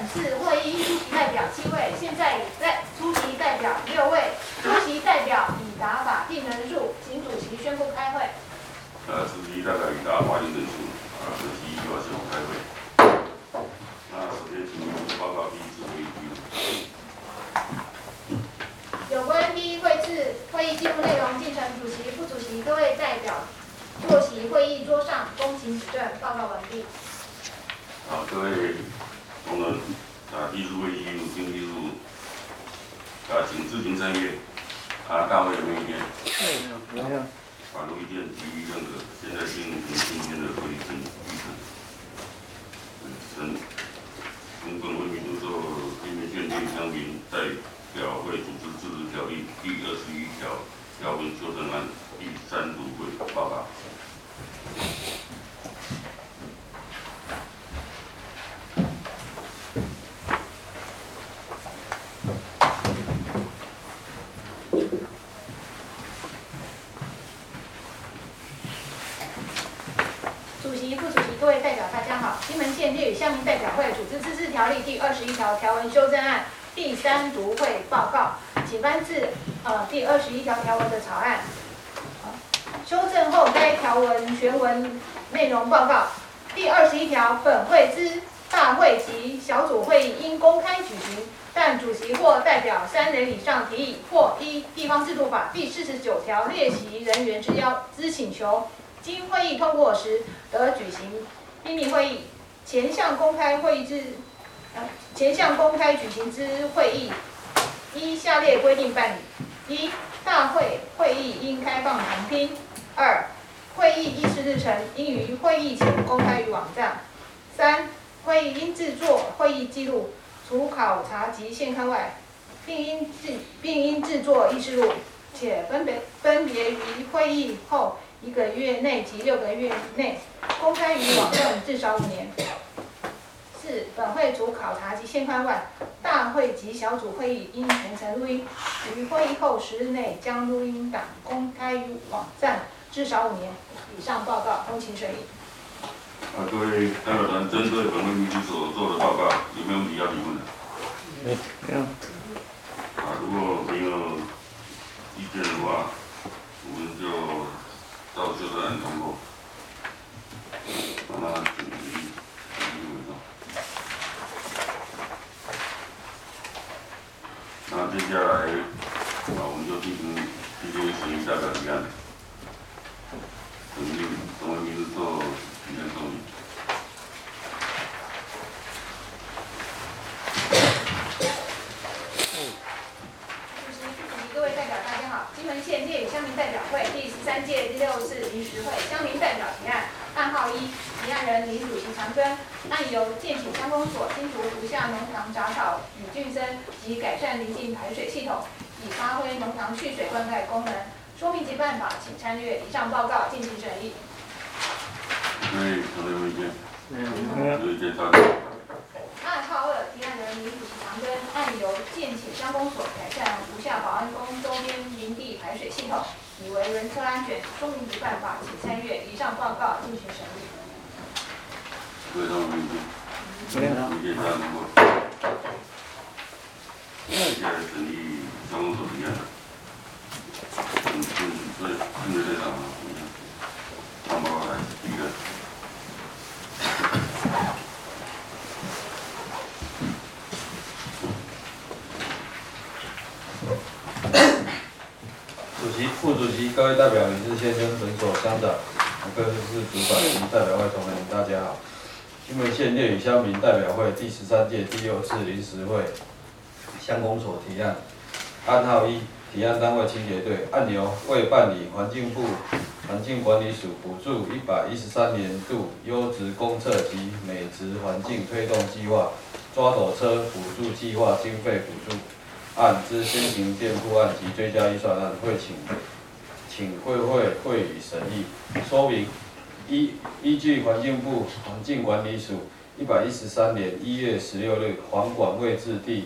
次会议出席代表7位，现在出席代表6位，出席代表已达法定人数，请主席宣布开会。 出席代表已达法定人数，本席就要宣布开会。首先请报告第一次会议记录。 有关第一次会议记录内容，敬请主席、副主席各位代表坐席会议桌上，恭请指正。报告完毕。 好，各位同仁，第一次会议记录、经记录，请自行参阅。大会有没有意见？没有。法律意见予以认可。现在进行今天的会议程序。从本会民主受地面县县乡民代表会组织自治条例第21条条文修正案第3读会报告。 主席、副主席、各位代表，大家好。金门县烈屿乡民代表会组织自治条例第21条条文修正案第3读会报告，请翻至第21条条文的草案。修正后该条文全文内容报告。第21条，本会之大会及小组会议应公开举行，但主席或代表3人以上提议，或依地方制度法第49条列席人员之请求，经会议通过时，得举行秘密会议。前项公开举行之会议，依下列规定办理：一、大会会议应开放旁听；二、会议议事日程应于会议前公开于网站；三、会议应制作会议记录，除考察及现刊外，并应制作议事录，且分别于会议后1个月内及6个月内公开于网站至少5年。4. 本会除考察及现刊外，大会及小组会议应全程录音，于会议后10日内将录音档公开于网站至少5年。以上报告恭请审议。 各位代表团，针对本会秘书所做的报告，有没有问题要提问的？ 没有。 如果没有意见的话，我们就照修正案通过。把它整理为重。接下来，我们就进行今天审议代表提案。本会民主做提案动议。 各位代表，大家好。金门县烈屿乡民代表会第13届第6次临时会乡民代表提案，案号1，提案人林主席长庚，案由建请乡公所新竹湖下农塘杂草与菌生及改善邻近排水系统，以发挥农塘蓄水灌溉功能。说明及办法，请参阅以上报告进行审议。 各位同仁有意见？ 没有。 有意见照案号2，提案人林主席长庚，案由建请乡公所改善湖下保安宫周边林地排水系统，以为人车安全。说明及办法，请参阅以上报告进行审议。 各位同仁有意见？ 没有。 意见通过。接下来审议乡公所提案。对队长，报告来第一个。 主席、副主席、各位代表、理事先生、本所乡长、各市主管及代表会同仁，大家好。金门县烈屿乡民代表会第13届第6次临时会乡公所提案，案号1，提案单位清洁队，案由为办理环境部环境管理署补助113年度优质公厕及美质环境推动计划抓斗车补助计划经费补助案之先行垫付案及追加预算案，会请会予审议。说明：依据环境部环境管理署113年1月16日环管位置第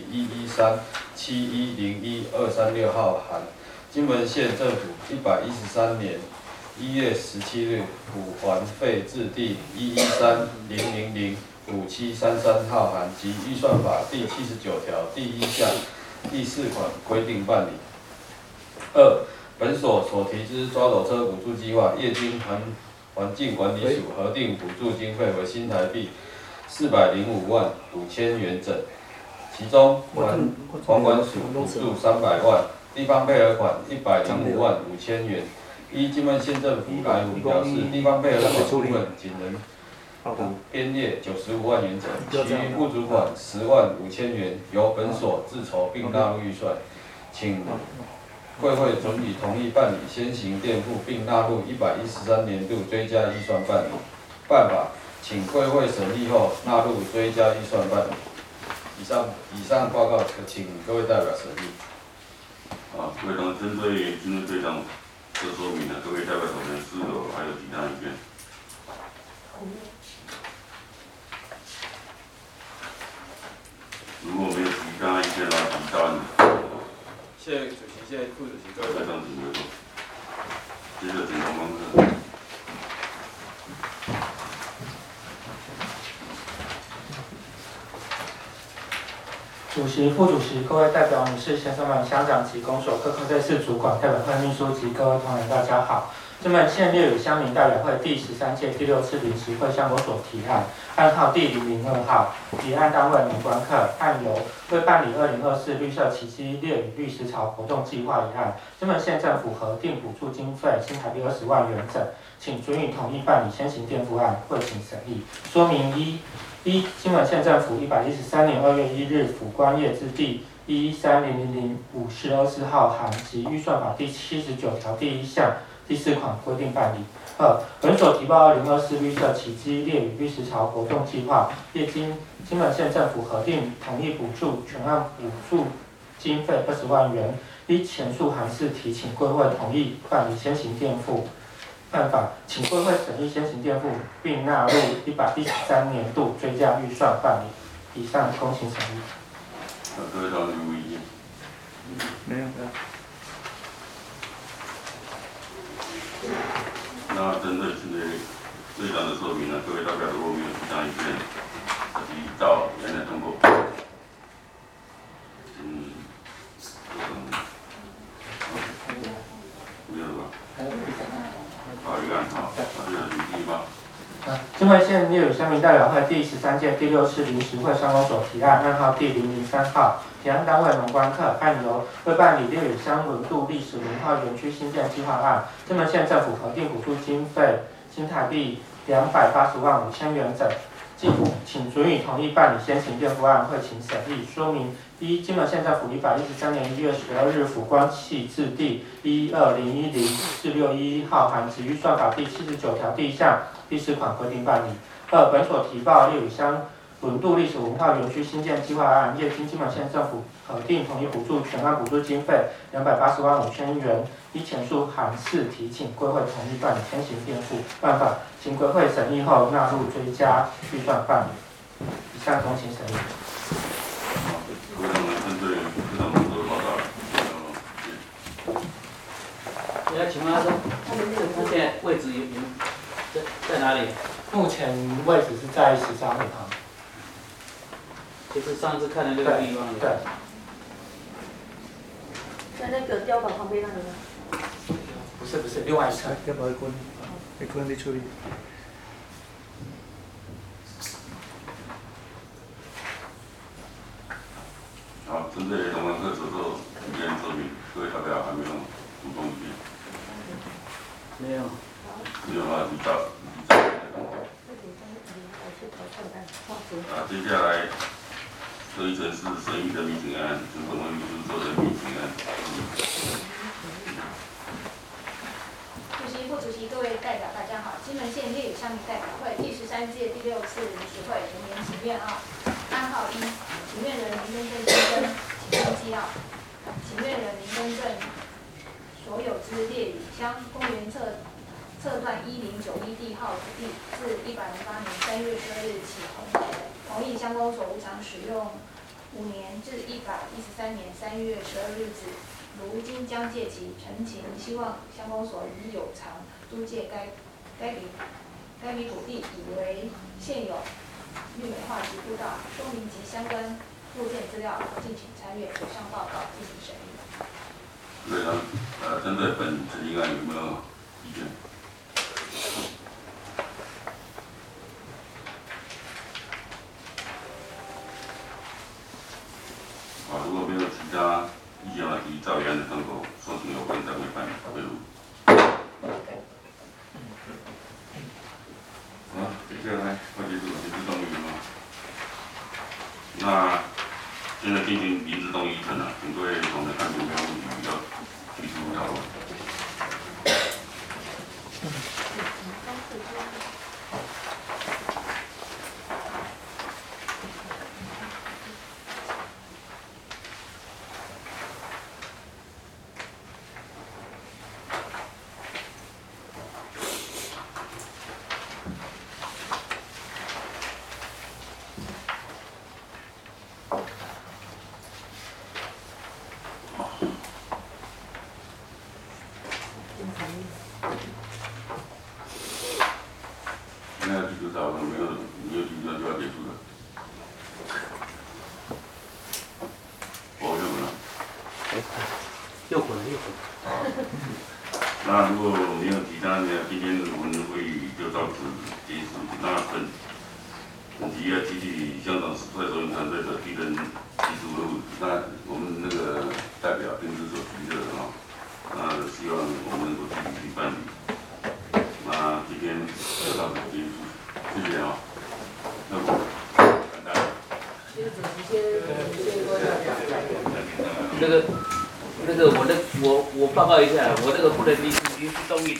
1137101-236号函，金门县政府113年1月17日补还费至第1130000 5733号函及预算法第79条第1项第4款规定办理。2、本所所提之抓斗车补助计划，业经环境管理署核定补助经费为新台币405万5千元整，其中环管署补助300万，地方配合款105万5千元。依金门县政府来函表示，地方配合款部分仅能补编列95万元整，其余不足款10万5千元由本所自筹并纳入预算，请贵会准予同意办理先行垫付，并纳入113年度追加预算办理。办法，请贵会审议后纳入追加预算办理。以上报告，请各位代表审议。 各位同针对今天队长的说明呢，各位代表同仁是否还有其他意见？如果没有其他意见的话，提到谢谢主席，谢谢副主席，各位队长请回座。接着请观光客。 主席、副主席、各位代表、女士、先生们、乡长及公所各科队室主管、代表会秘书及各位同仁，大家好。金门县烈屿乡民代表会第13届第6次临时会乡公所提案，案号第002号，提案单位民观课，案由为办理2024绿色奇迹烈屿绿石潮活动计划一案，金门县政府核定补助经费新台币20万元整，请准予同意办理先行垫付案，会请审议。说明一、金门县政府113年2月1日府官业之第113000524号函及预算法第79条第1项第4款规定办理。2、本所提报2024绿色奇迹烈屿绿石潮活动计划，业经金门县政府核定同意补助全案补助经费20万元，依前述函释提请贵会同意办理先行垫付。办法，请贵会审议先行垫付，并纳入113年度追加预算办理。以上恭请审议。 各位同仁有无意见？ 没有。 那针对现在队长的说明呢，各位代表如果没有其他意见，提到原来通过。没有了吧？好，一个案好，那就是第一吧。 金门县烈屿乡民代表会第13届第6次临时会乡公所提案，案号第003号，提案单位农观课，案由为办理烈屿乡轮渡历史文化园区新建计划案，金门县政府核定补助经费新台币280万5千元整，请准予同意办理先行垫付案，会请审议。说明一、金门县政府113年1月12日府官契至第120104611号函及预算法第79条第1项第4款规定办理。2、本所提报烈屿乡轮渡历史文化园区新建计划案，业经金门县政府核定同意补助全案补助经费280万5千元，依前述函释提请贵会同意办理先行垫付。办法，请贵会审议后纳入追加预算办理。以上恭请审议。 各位同仁针对队长工作的报告， 我要请问他说，他现在位置在哪里？ 目前位置是在13路旁。 就是上次看的那个地方。 对。 在那个碉堡旁边那里吗？ 不是，另外一侧。 要不要一关的处理？ 好，针对农文科所做意见说明，各位代表还没有补充意见？ 没有。 没有的话，提到。接下来这一层是审议人民请案，请本会秘书做人民请案。 主席、副主席、各位代表，大家好。金门县烈屿乡民代表会第13届第6次临时会全年请愿案，案号1，请愿人林根正先生，请愿纪要，请愿人林根正所有之烈屿乡公园侧段1091地号之地，自108年3月12日起同意乡公所无偿使用5年至113年3月12日止。如今将届期，陈情希望乡公所以有偿租借该笔土地，以为现有绿美化及步道说明及相关附件资料，敬请参阅以上报告进行审议。 对啊，针对本质议案有没有意见？如果没有其他意见的提，照原案的通过，授权有关单位办理会务。好，接下来会计处临时动议吗？那现在进行临时动议程了，请各位同仁看有没有问题要提出讨论。现在提出讨论没有提出就要结束了。我就没了。 又混了。 那如果没有其他的，今天我们会议就到此结束。那本集要继续香港时代收银团队的敌人技术任务，那我们那个代表丁志所提的啊，那希望我们能够继续办理。那今天就到此结束，谢谢啊。那我拜拜。 那个，我报告一下，我这个不能临时动议。